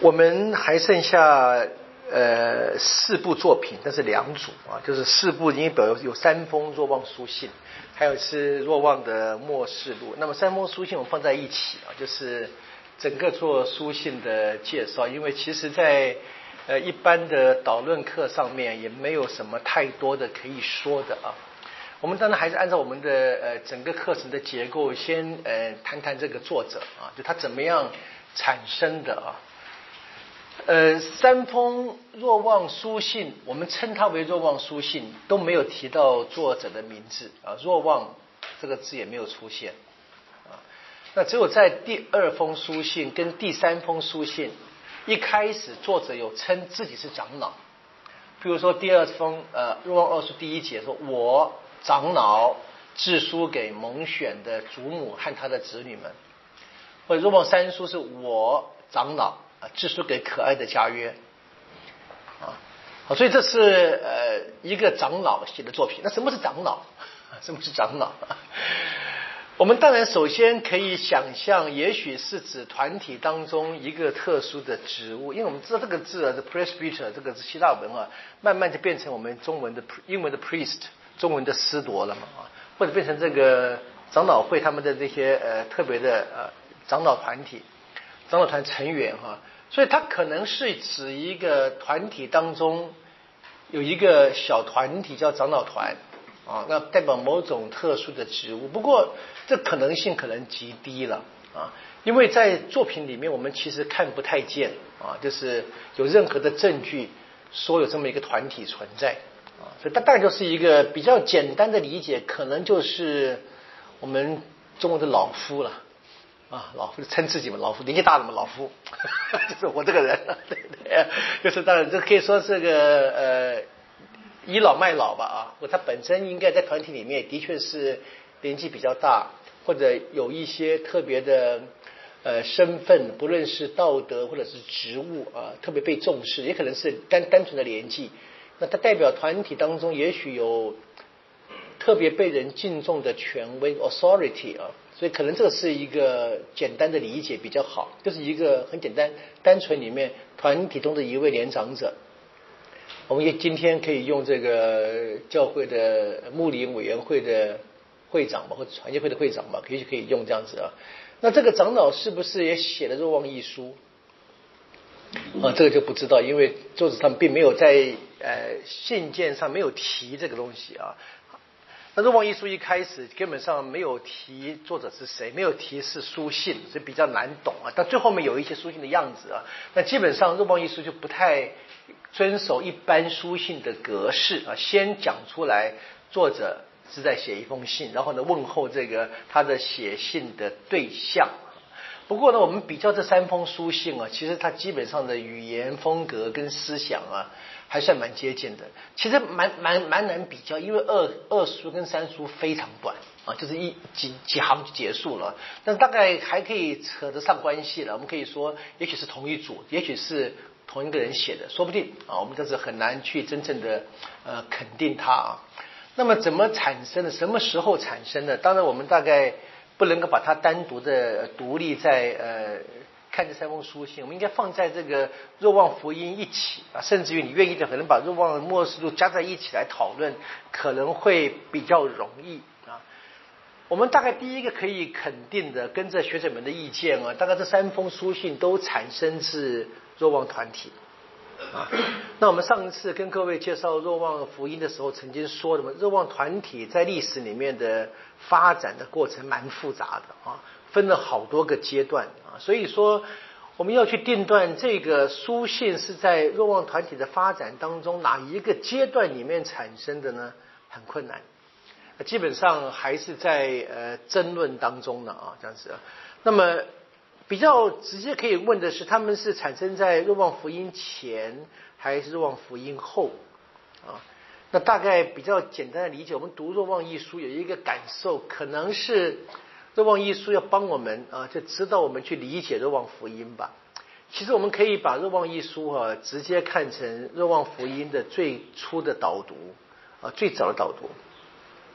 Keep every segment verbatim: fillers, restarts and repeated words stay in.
我们还剩下呃四部作品，但是两组啊，就是四部，因为表有有三封若望书信，还有是若望的末世录。那么三封书信我们放在一起啊，就是整个做书信的介绍。因为其实在呃一般的导论课上面也没有什么太多的可以说的啊。我们当然还是按照我们的呃整个课程的结构，先呃谈谈这个作者啊，就他怎么样产生的啊。呃，三封若望书信，我们称它为若望书信，都没有提到作者的名字啊，若望这个字也没有出现啊。那只有在第二封书信跟第三封书信一开始，作者有称自己是长老。比如说第二封呃若望二书第一节说，我长老致书给蒙选的祖母和他的子女们，或者若望三书是我长老致书给可爱的家约啊，好，所以这是呃一个长老写的作品。那什么是长老？什么是长老？我们当然首先可以想象，也许是指团体当中一个特殊的职务，因为我们知道这个字啊，这 presbyter 这个是希腊文啊，慢慢就变成我们中文的英文的 priest， 中文的司铎了嘛啊，或者变成这个长老会他们的这些呃特别的呃长老团体、长老团成员哈。所以它可能是指一个团体当中有一个小团体叫长老团啊，那代表某种特殊的职务。不过这可能性可能极低了啊，因为在作品里面我们其实看不太见啊，就是有任何的证据说有这么一个团体存在啊，所以它大概就是一个比较简单的理解，可能就是我们中国的老夫了。啊，老夫称自己嘛，老夫年纪大了嘛，老夫，就是我这个人，对对，就是当然这可以说是个呃倚老卖老吧啊，或他本身应该在团体里面的确是年纪比较大，或者有一些特别的呃身份，不论是道德或者是职务啊，特别被重视，也可能是单单纯的年纪，那他代表团体当中也许有特别被人敬重的权威 authority 啊。所以可能这个是一个简单的理解比较好，就是一个很简单单纯里面团体中的一位年长者。我们也今天可以用这个教会的牧灵委员会的会长吧，或者传教会的会长吧，也许可以用这样子啊。那这个长老是不是也写了若望一书啊？这个就不知道，因为作者他们并没有在呃信件上没有提这个东西啊。那若望一书一开始根本上没有提作者是谁，没有提是书信，所以比较难懂啊。但最后面有一些书信的样子啊，那基本上若望一书就不太遵守一般书信的格式啊，先讲出来作者是在写一封信，然后呢问候这个他的写信的对象。不过呢，我们比较这三封书信啊，其实它基本上的语言风格跟思想啊，还算蛮接近的。其实蛮蛮蛮难比较，因为二二书跟三书非常短啊，就是一几几行就结束了。但是大概还可以扯得上关系了。我们可以说，也许是同一组，也许是同一个人写的，说不定啊。我们这是很难去真正的呃肯定它啊。那么怎么产生的？什么时候产生的？当然，我们大概不能够把它单独的独立在呃看这三封书信，我们应该放在这个若望福音一起啊，甚至于你愿意的可能把若望末世录加在一起来讨论，可能会比较容易啊。我们大概第一个可以肯定的，跟着学者们的意见啊，大概这三封书信都产生自若望团体啊。那我们上一次跟各位介绍若望福音的时候，曾经说的嘛，若望团体在历史里面的发展的过程蛮复杂的啊，分了好多个阶段啊，所以说我们要去定断这个书信是在若望团体的发展当中哪一个阶段里面产生的呢？很困难，基本上还是在呃争论当中的啊，这样子。那么比较直接可以问的是，他们是产生在若望福音前还是若望福音后啊？那大概比较简单的理解，我们读若望一书有一个感受，可能是若望一书要帮我们啊，就指导我们去理解若望福音吧。其实我们可以把若望一书啊直接看成若望福音的最初的导读啊，最早的导读。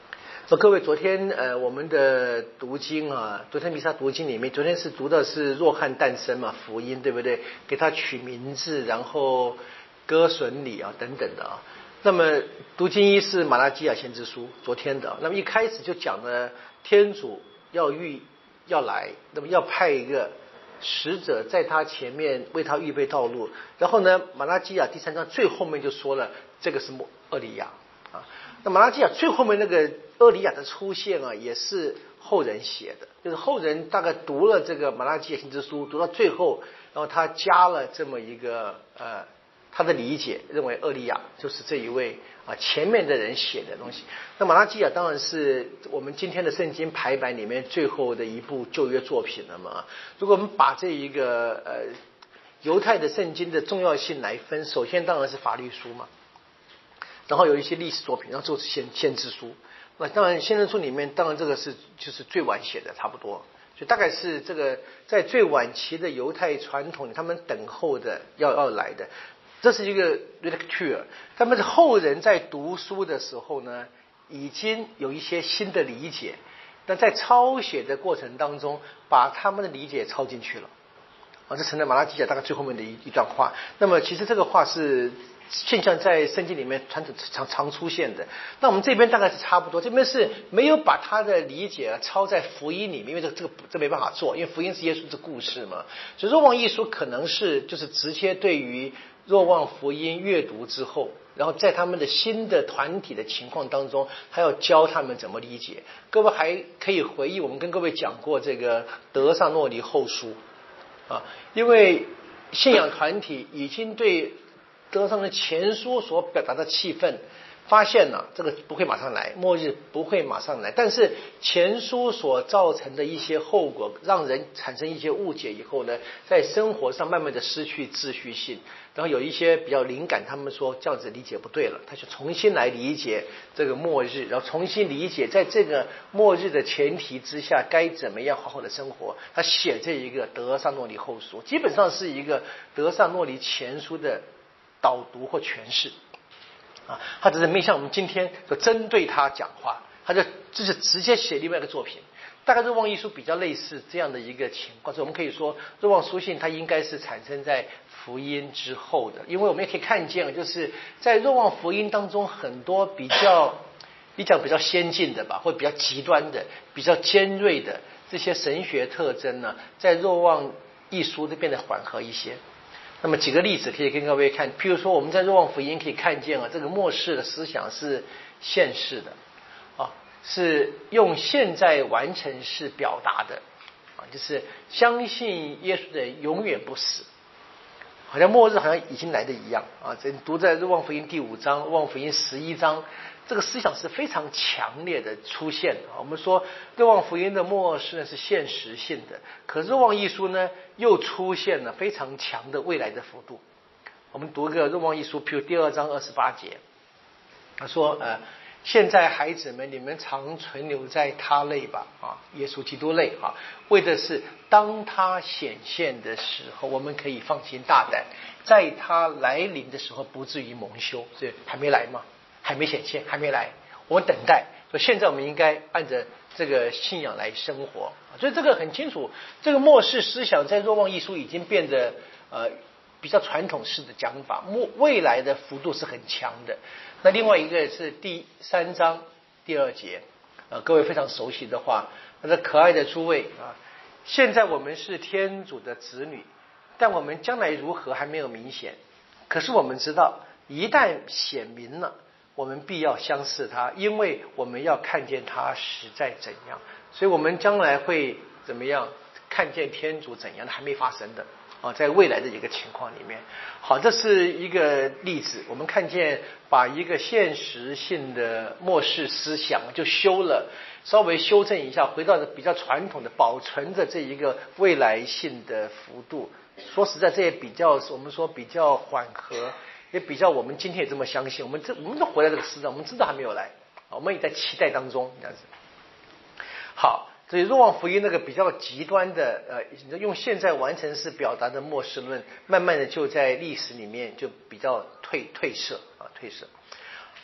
那各位，昨天呃我们的读经啊，昨天弥撒读经里面，昨天是读的是若翰诞生嘛，福音对不对？给他取名字，然后歌损礼啊等等的啊。那么读经一是马拉基亚先知书，昨天的。那么一开始就讲了天主要预要来，那么要派一个使者在他前面为他预备道路。然后呢，马拉基亚第三章最后面就说了，这个是厄里亚啊。那马拉基亚最后面那个厄里亚的出现啊，也是后人写的，就是后人大概读了这个马拉基亚先知书，读到最后，然后他加了这么一个呃。他的理解认为厄里亚就是这一位啊前面的人写的东西。那马拉基亚当然是我们今天的圣经排版里面最后的一部旧约作品了嘛。如果我们把这一个呃犹太的圣经的重要性来分，首先当然是法律书嘛，然后有一些历史作品，然后就是先先知书。那当然先知书里面当然这个是就是最晚写的差不多，就大概是这个在最晚期的犹太传统他们等候的要要来的。这是一个 lecture， 他们后人在读书的时候呢，已经有一些新的理解，但在抄写的过程当中，把他们的理解抄进去了，啊，这成了马拉基亚大概最后面的一一段话。那么其实这个话是现象在圣经里面传统常常出现的。那我们这边大概是差不多，这边是没有把他的理解抄在福音里面，因为这个这个这没办法做，因为福音是耶稣的故事嘛。所以若望一书可能是就是直接对于若望福音阅读之后，然后在他们的新的团体的情况当中，他要教他们怎么理解。各位还可以回忆我们跟各位讲过这个德萨诺尼后书啊，因为信仰团体已经对德萨诺尼前书所表达的气氛发现了这个不会马上来，末日不会马上来，但是前书所造成的一些后果让人产生一些误解以后呢，在生活上慢慢的失去秩序性，然后有一些比较灵感，他们说这样子理解不对了，他就重新来理解这个末日，然后重新理解在这个末日的前提之下该怎么样好好的生活。他写这一个德萨诺尼后书基本上是一个德萨诺尼前书的导读或诠释啊，他只是没像我们今天就针对他讲话，他就就是直接写另外一个作品。大概若望一书比较类似这样的一个情况，所以我们可以说若望书信它应该是产生在福音之后的，因为我们也可以看见，就是在若望福音当中很多比较比较比较先进的吧，或者比较极端的、比较尖锐的这些神学特征呢，在若望一书就变得缓和一些。那么几个例子可以跟各位看，譬如说我们在若望福音可以看见啊，这个末世的思想是现世的啊，是用现在完成式表达的啊，就是相信耶稣的人永远不死，好像末日好像已经来的一样啊。这读在若望福音第五章、若望福音十一章，这个思想是非常强烈的出现的。我们说若望福音的末世呢是现实性的，可是若望一书呢又出现了非常强的未来的幅度。我们读一个若望一书，譬如第二章二十八节，他说呃。现在孩子们，你们常存留在他内吧，啊，耶稣基督内啊，为的是当他显现的时候，我们可以放心大胆，在他来临的时候不至于蒙羞。所以还没来嘛，还没显现，还没来，我们等待。所以现在我们应该按着这个信仰来生活。所以这个很清楚，这个末世思想在若望一书已经变得呃比较传统式的讲法，未来的幅度是很强的。那另外一个是第三章第二节，呃，各位非常熟悉的话，他说：“可爱的诸位啊，现在我们是天主的子女，但我们将来如何还没有明显。可是我们知道，一旦显明了，我们必要相似他，因为我们要看见他实在怎样。所以我们将来会怎么样看见天主怎样的，还没发生的。”啊，在未来的一个情况里面，好，这是一个例子。我们看见把一个现实性的末世思想就修了，稍微修正一下，回到比较传统的，保存着这一个未来性的幅度。说实在，这也比较我们说比较缓和，也比较我们今天也这么相信。我们这我们都活在这个世上，我们知道还没有来，我们也在期待当中，这样子。好。所以若望福音那个比较极端的呃，用现在完成式表达的末世论，慢慢的就在历史里面就比较退退色啊退色。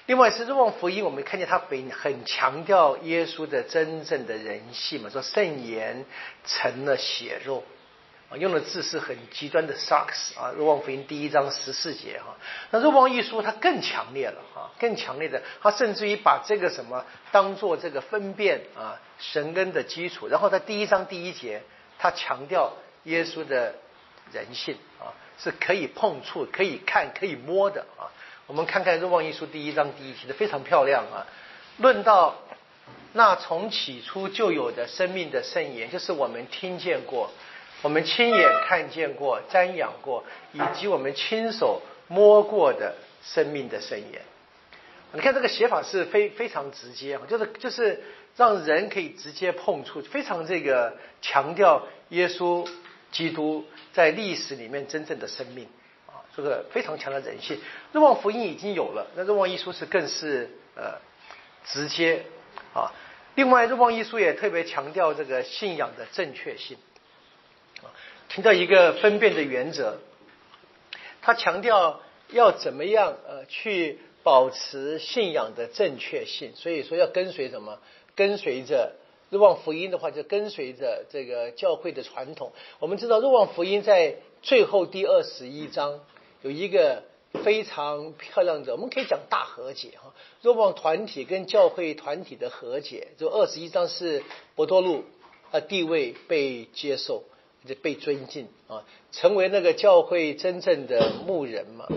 另外是若望福音，我们看见他很很强调耶稣的真正的人性嘛，说圣言成了血肉，啊，用的字是很极端的 sarx 啊，若望福音第一章十四节哈。那若望一书它更强烈了啊，更强烈的，他甚至于把这个什么当做这个分辨啊神恩的基础，然后在第一章第一节，他强调耶稣的人性啊，是可以碰触、可以看、可以摸的啊。我们看看《若望一书》第一章第一节的非常漂亮啊，论到那从起初就有的生命的圣言，就是我们听见过、我们亲眼看见过、瞻仰过，以及我们亲手摸过的生命的圣言。你看这个写法是非非常直接啊，就是就是让人可以直接碰触，非常这个强调耶稣基督在历史里面真正的生命。这个非常强的人性，若望福音已经有了，那若望一书是更是呃直接啊。另外，若望一书也特别强调这个信仰的正确性啊，强调一个分辨的原则。他强调要怎么样呃去保持信仰的正确性，所以说要跟随什么？跟随着若望福音的话，就跟随着这个教会的传统。我们知道若望福音在最后第二十一章。有一个非常漂亮的，我们可以讲大和解哈，若望团体跟教会团体的和解。就二十一章是伯多禄啊地位被接受，被尊敬啊，成为那个教会真正的牧人嘛。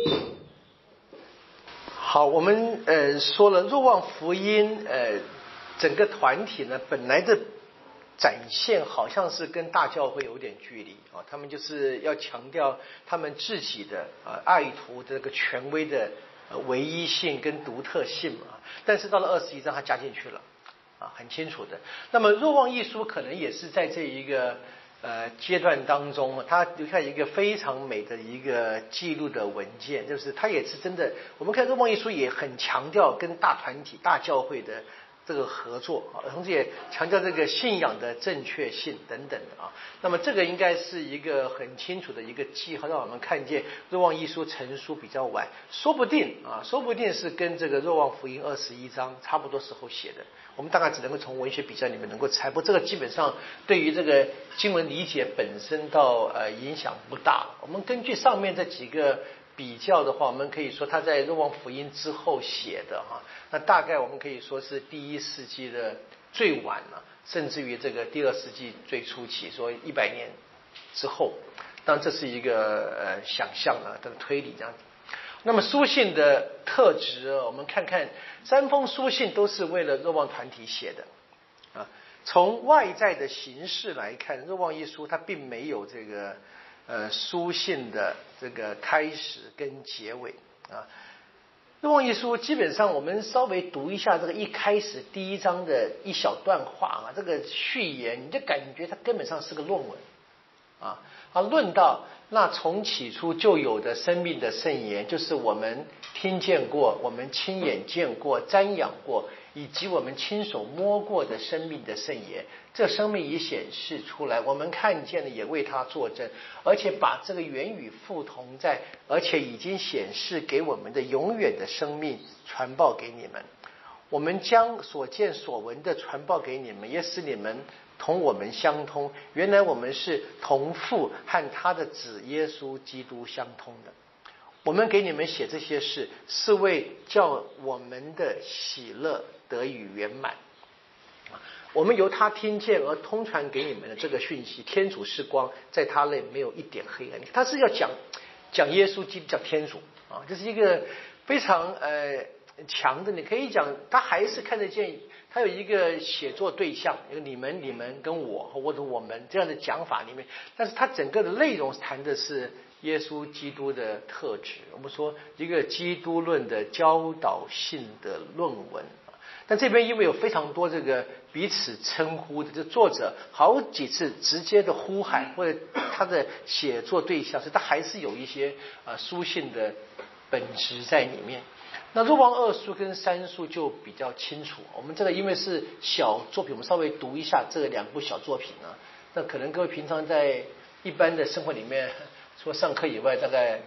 好，我们呃说了若望福音呃整个团体呢本来的展现好像是跟大教会有点距离啊，他们就是要强调他们自己的啊爱徒的这个权威的唯一性跟独特性啊，但是到了二十一章他加进去了啊，很清楚的。那么若望一书可能也是在这一个呃阶段当中，他留下一个非常美的一个记录的文件，就是他也是真的，我们看若望一书也很强调跟大团体大教会的这个合作啊，同时也强调这个信仰的正确性等等的啊。那么这个应该是一个很清楚的一个记号，让我们看见若望一书成书比较晚，说不定啊，说不定是跟这个若望福音二十一章差不多时候写的。我们大概只能够从文学比较里面能够猜，不过这个基本上对于这个经文理解本身倒呃影响不大。我们根据上面这几个比较的话，我们可以说他在若望福音之后写的哈，那大概我们可以说是第一世纪的最晚了，甚至于这个第二世纪最初期，说一百年之后。当然这是一个呃想象啊，这个推理这样子。那么书信的特质，我们看看三封书信都是为了若望团体写的啊。从外在的形式来看，若望一书它并没有这个呃书信的这个开始跟结尾啊。若望一书基本上我们稍微读一下这个一开始第一章的一小段话啊，这个序言，你就感觉它根本上是个论文啊。啊，论到那从起初就有的生命的圣言，就是我们听见过、我们亲眼见过、瞻仰过，以及我们亲手摸过的生命的圣言。这生命已显示出来，我们看见了，也为它作证，而且把这个原与父同在，而且已经显示给我们的永远的生命传报给你们。我们将所见所闻的传报给你们，也使你们同我们相通。原来我们是同父和他的子耶稣基督相通的。我们给你们写这些事，是为叫我们的喜乐得以圆满。我们由他听见而通传给你们的这个讯息，天主是光，在他内没有一点黑暗。他是要讲讲耶稣基督，讲天主啊，这是一个非常呃强的。你可以讲，他还是看得见，他有一个写作对象，有你们、你们跟我或者我们这样的讲法里面，但是他整个的内容谈的是耶稣基督的特质。我们说一个基督论的教导性的论文。但这边因为有非常多这个彼此称呼的，这作者好几次直接的呼喊，或者他的写作对象是他还是有一些啊书信的本质在里面。那若望二书跟三书就比较清楚，我们这个因为是小作品，我们稍微读一下这两部小作品啊。那可能各位平常在一般的生活里面，除了上课以外，大概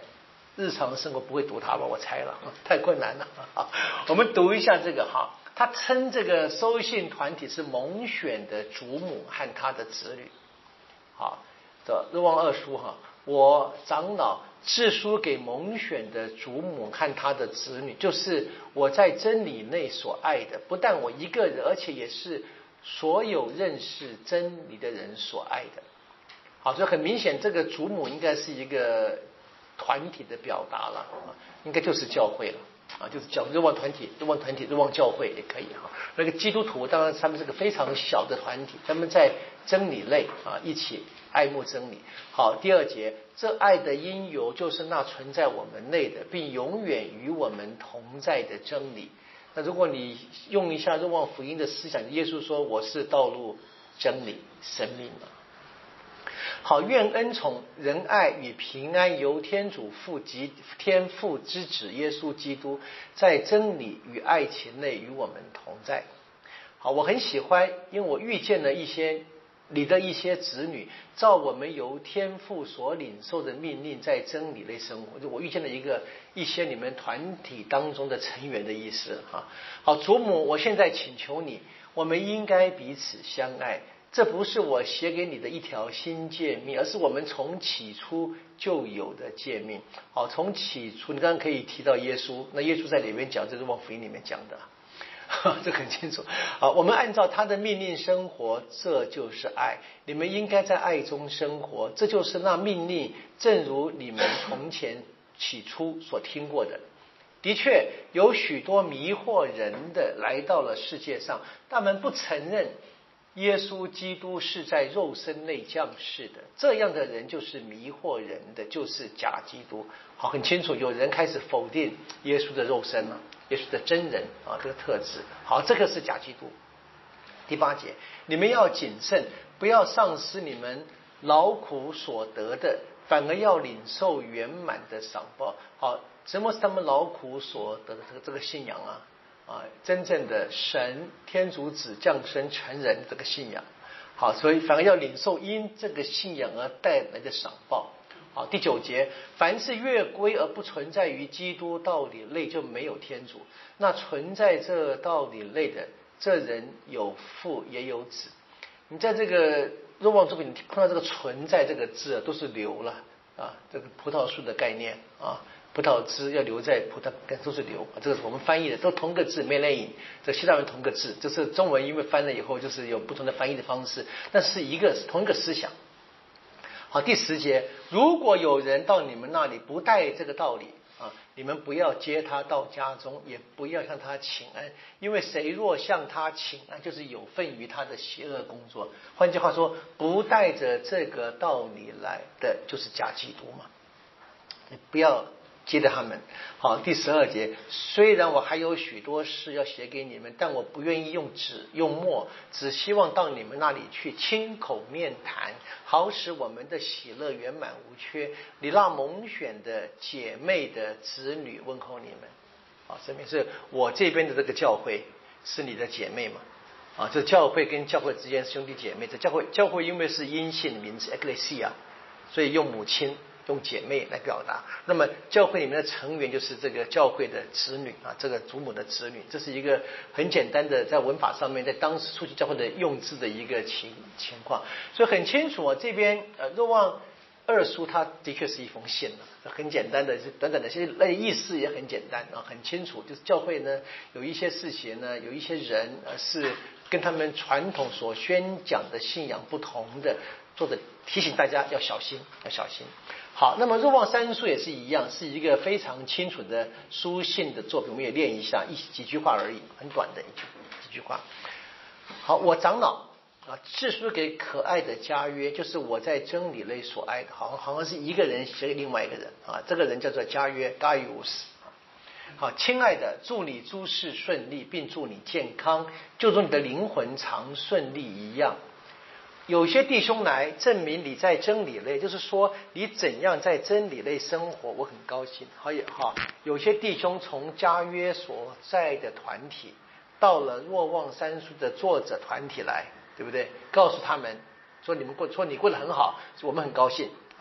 日常生活不会读它吧？我猜了，太困难了。我们读一下这个哈，他称这个收信团体是蒙选的主母和他的子女。好，的若望二书哈，我长老致书给蒙选的主母和他的子女，就是我在真理内所爱的，不但我一个人，而且也是所有认识真理的人所爱的。好，所以很明显，这个主母应该是一个团体的表达了，应该就是教会了啊，就是教若望团体、若望团体、若望教会也可以哈。那个基督徒当然他们是个非常小的团体，他们在真理类啊一起爱慕真理。好，第二节，这爱的因由就是那存在我们内的，并永远与我们同在的真理。那如果你用一下若望福音的思想，耶稣说我是道路、真理、生命嘛。好，愿恩宠、仁爱与平安由天主父及天父之子耶稣基督，在真理与爱情内与我们同在。好，我很喜欢，因为我遇见了一些你的一些子女，照我们由天父所领受的命令，在真理内生活。我遇见了一个一些你们团体当中的成员的意思哈。好，祖母，我现在请求你，我们应该彼此相爱。这不是我写给你的一条新诫命，而是我们从起初就有的诫命。好，从起初，你刚刚可以提到耶稣，那耶稣在里面讲，这是往福音里面讲的，这很清楚。好，我们按照他的命令生活，这就是爱。你们应该在爱中生活，这就是那命令，正如你们从前起初所听过的。的确，有许多迷惑人的来到了世界上，他们不承认耶稣基督是在肉身内降世的，这样的人就是迷惑人的，就是假基督。好，很清楚，有人开始否定耶稣的肉身了，耶稣的真人啊这个特质。好，这个是假基督。第八节，你们要谨慎，不要丧失你们劳苦所得的，反而要领受圆满的赏报。好，什么是他们劳苦所得的这个这个信仰啊？啊，真正的神天主子降生成人这个信仰。好，所以反而要领受因这个信仰而带来的赏报。好，第九节，凡是越归而不存在于基督道理内，就没有天主。那存在这道理内的，这人有父也有子。你在这个若望作品碰到这个存在这个字都是留了啊，这个葡萄树的概念啊，葡萄汁要留在葡萄干，都是留，这个是我们翻译的，都同个字 melain， 这希腊文同个字，这是中文因为翻了以后就是有不同的翻译的方式，但是一个同一个思想。好，第十节，如果有人到你们那里不带这个道理啊，你们不要接他到家中，也不要向他请安，因为谁若向他请安，就是有份于他的邪恶工作。换句话说，不带着这个道理来的就是假基督嘛，你不要接着他们。好，第十二节，虽然我还有许多事要写给你们，但我不愿意用纸用墨，只希望到你们那里去亲口面谈，好使我们的喜乐圆满无缺。你那蒙选的姐妹的子女问候你们。好，这边是我这边的这个教会是你的姐妹嘛？啊，这教会跟教会之间是兄弟姐妹。这教会教会因为是阴性的名字 Ecclesia， 所以用母亲用姐妹来表达。那么教会里面的成员就是这个教会的子女啊，这个祖母的子女，这是一个很简单的在文法上面在当时初期教会的用字的一个情情况。所以很清楚啊，这边呃若望二书它的确是一封信了，很简单的短短的，其实那意思也很简单啊，很清楚，就是教会呢有一些事情呢，有一些人呃是跟他们传统所宣讲的信仰不同的，做的提醒大家要小心，要小心。好，那么若望三书也是一样，是一个非常清楚的书信的作品，我们也练一下，一几句话而已，很短的一句几句话。好，我长老啊，致书给可爱的家约，就是我在真理内所爱的，好像好像是一个人写给另外一个人啊，这个人叫做家约 Gaius。好，亲爱的，祝你诸事顺利，并祝你健康，就如你的灵魂常顺利一样。有些弟兄来证明你在真理内，就是说你怎样在真理内生活，我很高兴。好也好，有些弟兄从家约所在的团体到了若望三书的作者团体来，对不对？告诉他们说你们过，说你过得很好，我们很高兴啊。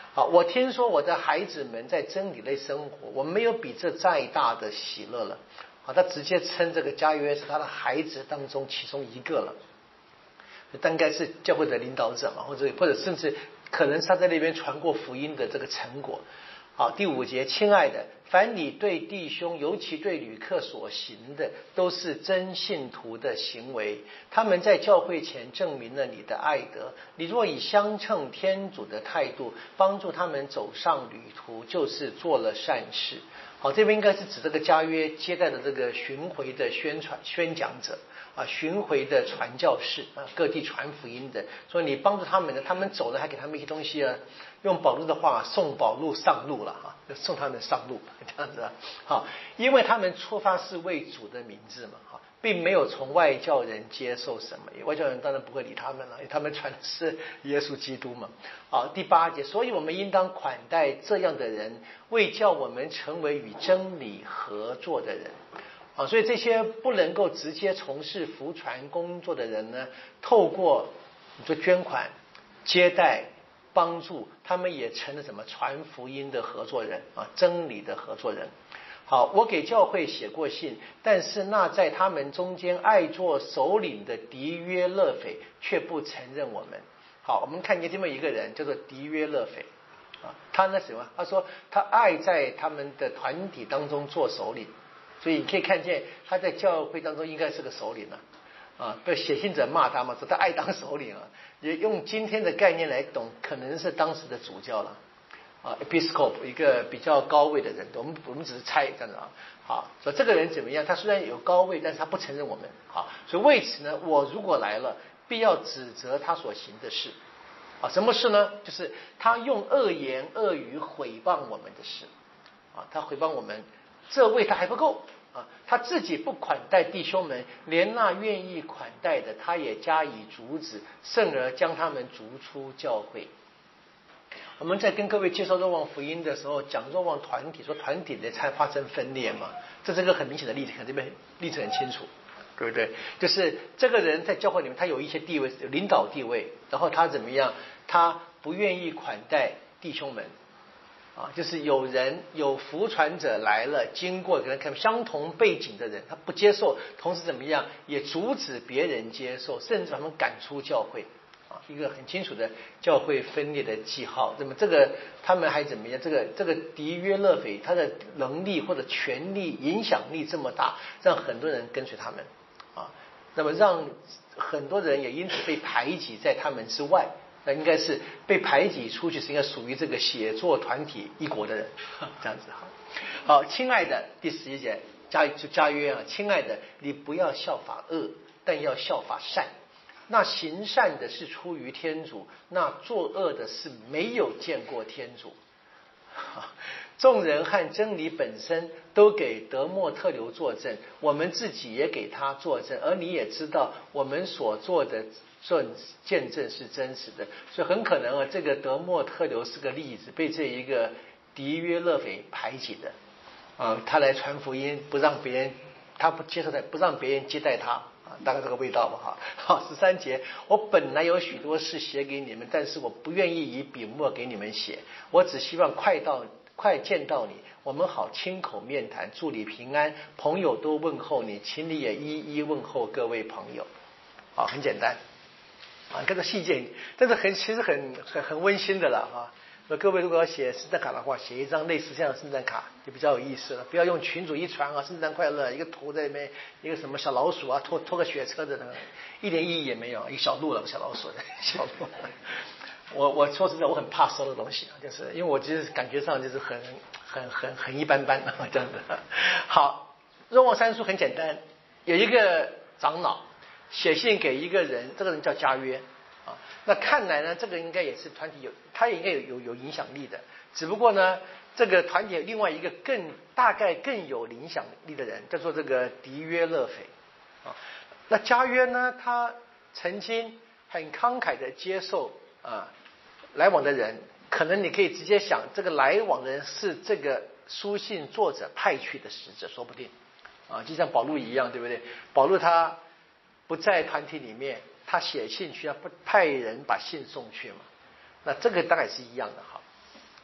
好，我听说我的孩子们在真理内生活，我没有比这再大的喜乐了。好，他直接称这个加约是他的孩子当中其中一个了，大概是教会的领导者嘛，或者或者甚至可能是他在那边传过福音的这个成果。好，第五节，亲爱的，凡你对弟兄，尤其对旅客所行的，都是真信徒的行为。他们在教会前证明了你的爱德。你若以相称天主的态度帮助他们走上旅途，就是做了善事。好，这边应该是指这个加约接待的这个巡回的宣传宣讲者啊，巡回的传教士啊，各地传福音的。所以你帮助他们的，他们走了还给他们一些东西啊。用保禄的话，送保禄上路了哈，就送他们上路这样子啊。好，因为他们出发是为主的名字嘛，哈，并没有从外教人接受什么，外教人当然不会理他们了，因为他们传的是耶稣基督嘛。好，第八节，所以我们应当款待这样的人，为叫我们成为与真理合作的人。啊，所以这些不能够直接从事福传工作的人呢，透过你说捐款、接待、帮助，他们也成了什么传福音的合作人啊，真理的合作人。好，我给教会写过信，但是那在他们中间爱做首领的狄约勒斐却不承认我们。好，我们看见这么一个人叫做狄约勒斐啊，他呢什么？他说他爱在他们的团体当中做首领，所以你可以看见他在教会当中应该是个首领了。啊，被写信者骂他嘛，说他爱当首领啊，也用今天的概念来懂，可能是当时的主教了，啊 ，episcop 一个比较高位的人，我们我们只是猜这样子啊。好，说这个人怎么样？他虽然有高位，但是他不承认我们。好，所以为此呢，我如果来了，必要指责他所行的事。啊，什么事呢？就是他用恶言恶语毁谤我们的事。啊，他毁谤我们，这为他还不够。啊，他自己不款待弟兄们，连那愿意款待的，他也加以阻止，甚而将他们逐出教会。我们在跟各位介绍若望福音的时候，讲若望团体，说团体的才发生分裂嘛，这是个很明显的例子，看这边例子很清楚，对不对？就是这个人在教会里面，他有一些地位，有领导地位，然后他怎么样？他不愿意款待弟兄们。啊，就是有人有福传者来了，经过可能看相同背景的人，他不接受，同时怎么样也阻止别人接受，甚至把他们赶出教会。啊，一个很清楚的教会分裂的记号。那么这个他们还怎么样？这个这个狄约勒斐他的能力或者权力影响力这么大，让很多人跟随他们。啊，那么让很多人也因此被排挤在他们之外。那应该是被排挤出去，是应该属于这个写作团体一国的人，这样子哈。好，亲爱的，第十一节加就加约啊，亲爱的，你不要效法恶，但要效法善。那行善的是出于天主，那作恶的是没有见过天主。众人和真理本身都给德莫特留作证，我们自己也给他作证，而你也知道我们所做的见证是真实的。所以很可能啊，这个德莫特留是个例子，被这一个狄约勒斐排挤的啊，他来传福音，不让别人，他不接受他，不让别人接待他啊，大概这个味道吧哈。好，十三节，我本来有许多事写给你们，但是我不愿意以笔墨给你们写，我只希望快到。快见到你，我们好亲口面谈，祝你平安。朋友都问候你，请你也一一问候各位朋友。啊，很简单啊，这个细节，但是很其实很很很温馨的了啊。那各位如果要写圣诞卡的话，写一张类似这样的圣诞卡就比较有意思了。不要用群主一传啊，圣诞快乐，一个图在里面，一个什么小老鼠啊，拖拖个雪车的那个，一点意义也没有，一个小鹿了，小老鼠的小鹿。我我说实在，我很怕收的东西，就是因为我其实感觉上就是很很很很一般般这样子。好，若望三书很简单，有一个长老写信给一个人，这个人叫加约啊。那看来呢，这个应该也是团体有，他也应该有有有影响力的。只不过呢，这个团体有另外一个更大概更有影响力的人，叫做这个狄约勒斐啊。那加约呢，他曾经很慷慨的接受。啊，来往的人，可能你可以直接想，这个来往的人是这个书信作者派去的使者，说不定啊，就像保禄一样，对不对？保禄他不在团体里面，他写信去，他不派人把信送去嘛，那这个大概是一样的哈。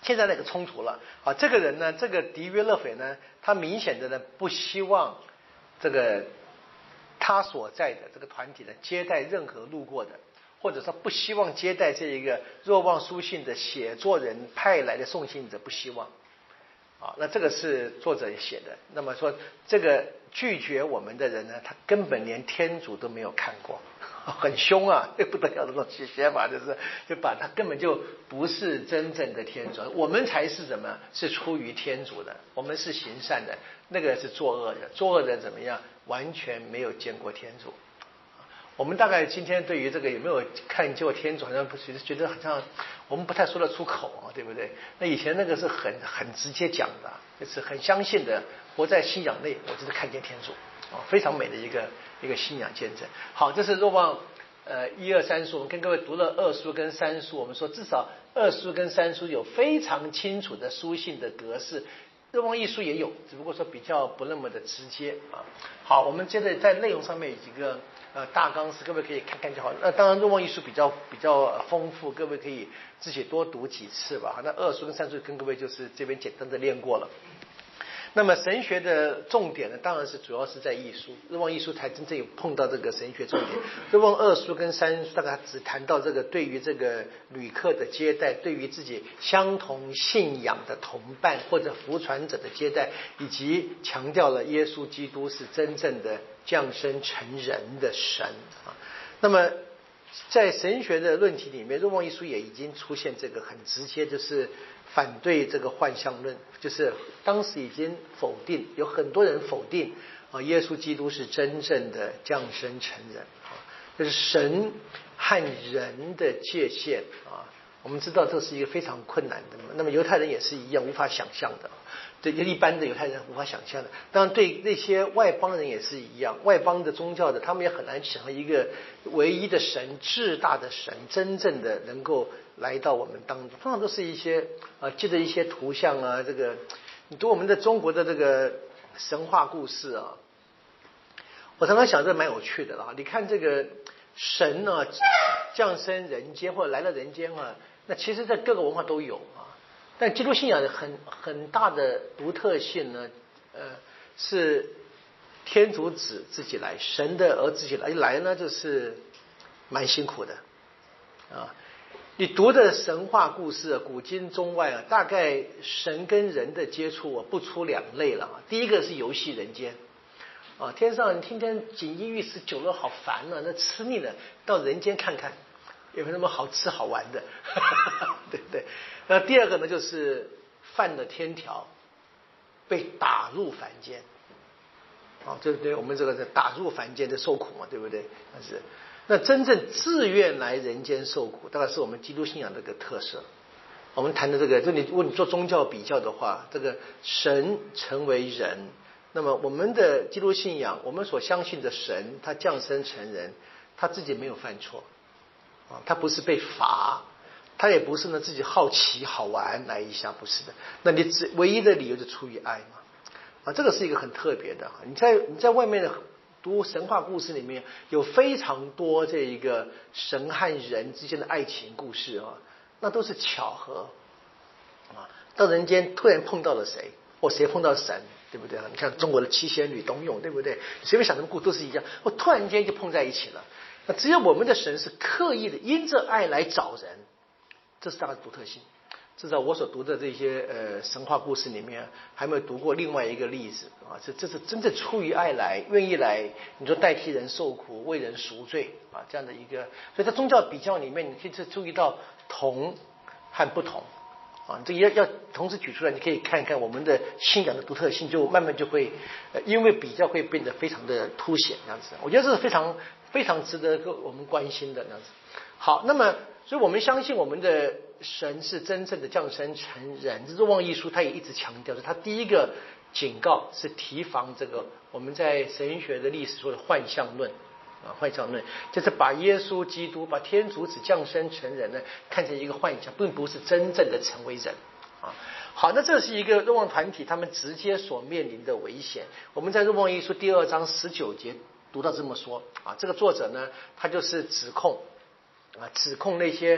现在那个冲突了啊，这个人呢，这个迪约勒斐呢，他明显的呢不希望这个他所在的这个团体呢接待任何路过的，或者说不希望接待这一个若望书信的写作人派来的送信者，不希望啊，那这个是作者写的。那么说这个拒绝我们的人呢，他根本连天主都没有看过，很凶啊，不得了的这种写法，就是就把他根本就不是真正的天主，我们才是什么？是出于天主的，我们是行善的，那个是作恶的，作恶的怎么样？完全没有见过天主。我们大概今天对于这个有没有看见过天主，好像不觉得觉得好像我们不太说得出口啊，对不对？那以前那个是很很直接讲的，就是很相信的，活在信仰内，我就是看见天主啊，非常美的一个一个信仰见证。好，这是若望呃一二三书，我们跟各位读了二书跟三书，我们说至少二书跟三书有非常清楚的书信的格式。若望一书也有，只不过说比较不那么的直接啊。好，我们接着在内容上面有几个呃大纲是各位可以看看就好。那当然若望一书比较比较丰富，各位可以自己多读几次吧。那二书跟三书跟各位就是这边简单的练过了。那么神学的重点呢，当然是主要是在一书，若望一书才真正有碰到这个神学重点。若望二书跟三书大概只谈到这个对于这个旅客的接待，对于自己相同信仰的同伴或者服传者的接待，以及强调了耶稣基督是真正的降生成人的神啊。那么在神学的论题里面，若望一书也已经出现这个很直接，就是反对这个幻象论，就是当时已经否定，有很多人否定啊，耶稣基督是真正的降生成人啊，就是神和人的界限啊。我们知道这是一个非常困难的，那么犹太人也是一样无法想象的，对一般的犹太人无法想象的。当然对那些外邦人也是一样，外邦的宗教的他们也很难想象一个唯一的神、至大的神真正的能够来到我们当中，通常都是一些啊，记得一些图像啊，这个你读我们的中国的这个神话故事啊，我常常想这蛮有趣的啦。你看这个神呢、啊、降生人间或者来到人间啊，那其实在各个文化都有啊。但基督信仰的很很大的独特性呢，呃，是天主子自己来，神的儿自己来，一来呢就是蛮辛苦的啊。你读的神话故事，古今中外啊，大概神跟人的接触啊，不出两类了。第一个是游戏人间啊，天上天天锦衣玉食久了好烦了、啊，那吃腻了，到人间看看有没有什么好吃好玩的，对不对？那第二个呢，就是犯了天条，被打入凡间啊，对不对？我们这个是打入凡间的受苦嘛，对不对？但是那真正自愿来人间受苦，大概是我们基督信仰的一个特色。我们谈的这个，就你如果你做宗教比较的话，这个神成为人，那么我们的基督信仰，我们所相信的神，他降生成人，他自己没有犯错啊，他不是被罚，他也不是呢自己好奇好玩来一下，不是的。那你只唯一的理由是出于爱嘛，啊，这个是一个很特别的。你在你在外面的读神话故事里面有非常多这一个神和人之间的爱情故事啊，那都是巧合啊。到人间突然碰到了谁，或谁碰到神，对不对啊？你看中国的七仙女董永，对不对？随便想什么故事都是一样，或突然间就碰在一起了。那只有我们的神是刻意的因着爱来找人，这是它的独特性。至少我所读的这些呃神话故事里面，还没有读过另外一个例子啊，这这是真正出于爱来，愿意来，你说代替人受苦，为人赎罪啊，这样的一个。所以在宗教比较里面，你可以注意到同和不同啊，这要要同时举出来，你可以看一看我们的信仰的独特性，就慢慢就会呃因为比较会变得非常的凸显，这样子。我觉得这是非常非常值得我们关心的这样子。好，那么所以我们相信我们的神是真正的降生成人。这若望一书他也一直强调，他第一个警告是提防这个我们在神学的历史说的幻象论啊，幻象论就是把耶稣基督把天主子降生成人呢看成一个幻象，并不是真正的成为人啊。好，那这是一个若望团体他们直接所面临的危险。我们在若望一书第二章十九节读到这么说啊，这个作者呢他就是指控啊，指控那些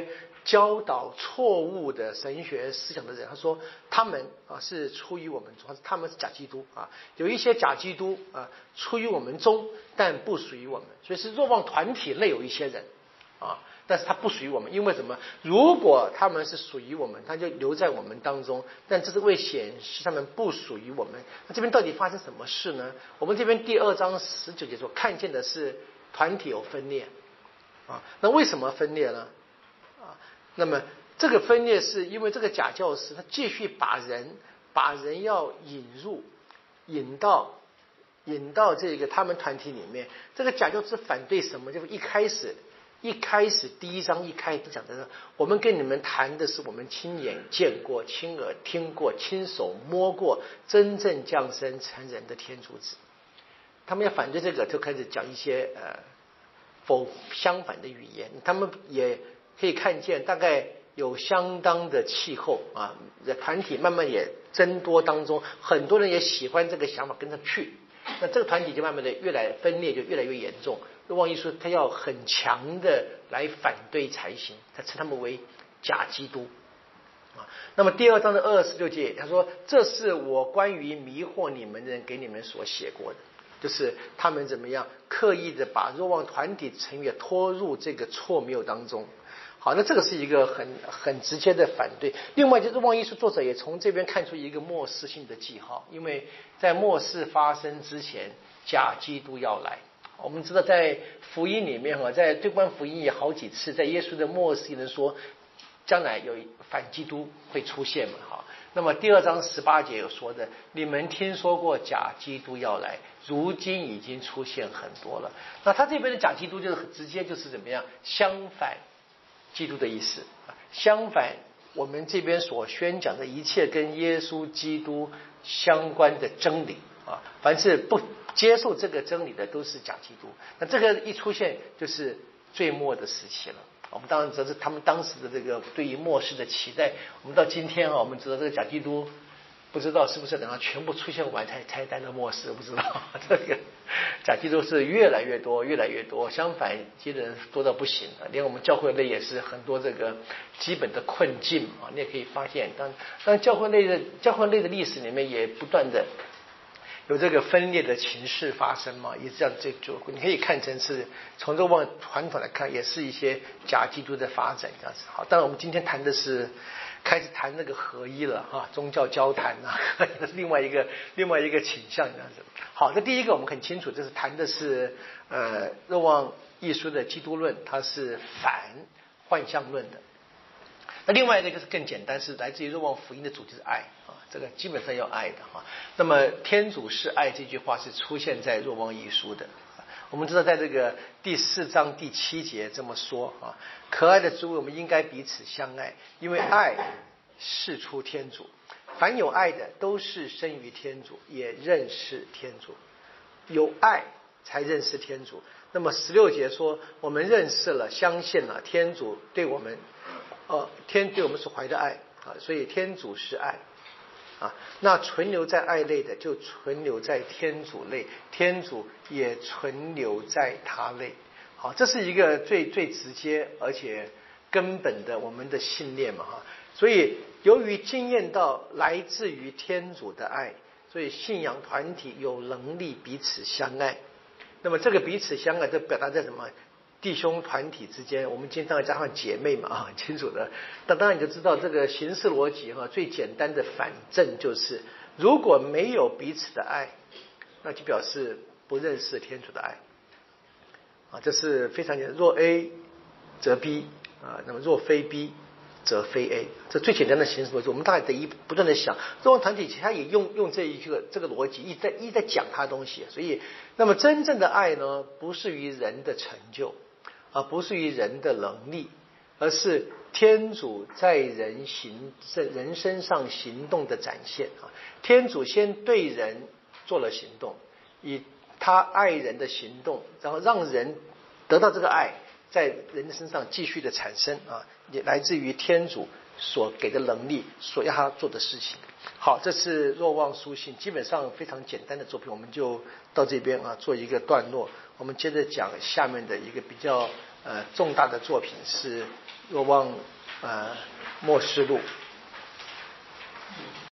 教导错误的神学思想的人，他说他们啊是出于我们中，他们是假基督啊，有一些假基督啊出于我们中，但不属于我们，所以是若望团体内有一些人啊，但是他不属于我们，因为什么？如果他们是属于我们，他就留在我们当中，但这是为显示他们不属于我们。那这边到底发生什么事呢？我们这边第二章十九节所看见的是团体有分裂啊，那为什么分裂呢？啊，那么这个分裂是因为这个假教师他继续把人把人要引入引到引到这个他们团体里面。这个假教师反对什么？就是一开始一开始第一章一开始讲的是，我们跟你们谈的是我们亲眼见过、亲耳听过、亲手摸过真正降生成人的天主子。他们要反对这个，就开始讲一些呃否相反的语言。他们也可以看见，大概有相当的气候啊，团体慢慢也增多当中，很多人也喜欢这个想法跟着去。那这个团体就慢慢的越来分裂，就越来越严重。若望一书他要很强的来反对才行，他称他们为假基督啊。那么第二章的二十六节，他说：“这是我关于迷惑你们的人给你们所写过的，就是他们怎么样刻意的把若望团体成员拖入这个错谬当中。”好，那这个是一个很很直接的反对。另外，就是望一书作者也从这边看出一个末世性的记号，因为在末世发生之前，假基督要来。我们知道，在福音里面哈，在对观福音也好几次，在耶稣的末世人说，将来有反基督会出现嘛？哈。那么第二章十八节有说的，你们听说过假基督要来，如今已经出现很多了。那他这边的假基督就是很直接，就是怎么样相反基督的意思，相反我们这边所宣讲的一切跟耶稣基督相关的真理啊，凡是不接受这个真理的都是假基督。那这个一出现就是最末的时期了。我们当然知道是他们当时的这个对于末世的期待。我们到今天啊，我们知道这个假基督不知道是不是等到全部出现完才才带到末世，不知道这个假基督是越来越多越来越多，相反基督人多到不行啊，连我们教会内也是很多这个基本的困境啊。你也可以发现，当当教会内的教会内的历史里面也不断的有这个分裂的情势发生嘛，也是这样。这就你可以看成是从这往传统来看，也是一些假基督的发展这样子。好，当然我们今天谈的是开始谈那个合一了哈，宗教交谈啊，这是另外一个另外一个倾向这样子。好，这第一个我们很清楚，这是谈的是呃若望一书的基督论，它是反幻象论的。那另外一个就是更简单，是来自于若望福音的主题是爱啊，这个基本上要爱的哈。那么天主是爱这句话是出现在若望一书的。我们知道在这个第四章第七节这么说啊，可爱的诸位，我们应该彼此相爱，因为爱是出天主，凡有爱的都是生于天主，也认识天主，有爱才认识天主。那么十六节说，我们认识了相信了天主对我们呃天对我们所怀的爱啊，所以天主是爱啊，那存留在爱内的就存留在天主内，天主也存留在他内。好，这是一个最最直接而且根本的我们的信念嘛哈。所以由于经验到来自于天主的爱，所以信仰团体有能力彼此相爱。那么这个彼此相爱就表达在什么？弟兄团体之间，我们经常加上姐妹嘛啊，很清楚的。那当然你就知道这个形式逻辑哈，最简单的反证就是，如果没有彼此的爱，那就表示不认识天主的爱啊，这是非常简单。若 A 则 B 啊，那么若非 B 则非 A， 这最简单的形式逻辑。我们大概得一不断的想，若望团体其实他也用用这一个这个逻辑，一直在一直在讲他的东西。所以，那么真正的爱呢，不是于人的成就。而不是于人的能力，而是天主在人行在人身上行动的展现啊！天主先对人做了行动，以他爱人的行动，然后让人得到这个爱，在人的身上继续的产生啊，也来自于天主所给的能力，所要他做的事情。好，这是若望书信，基本上非常简单的作品，我们就到这边啊做一个段落。我们接着讲下面的一个比较呃重大的作品，是若望呃末世录。